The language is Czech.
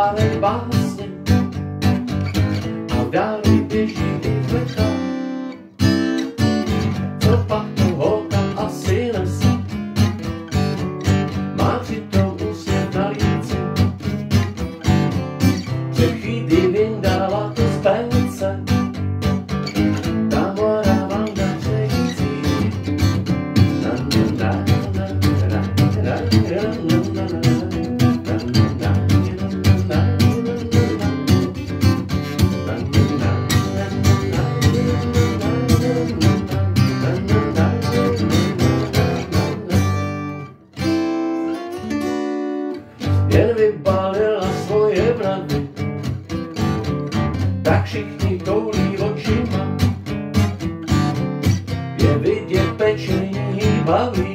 vyprávět básně a v dáli běží vykleka. Co pak to holka asi nese? Má přitom úsměv na líci. Před chvíli vyndala to z pénce. Ta moja Vanda přející. Jen vybalila svoje vravy, tak všichni koulí očima. Je vidět pečení baví.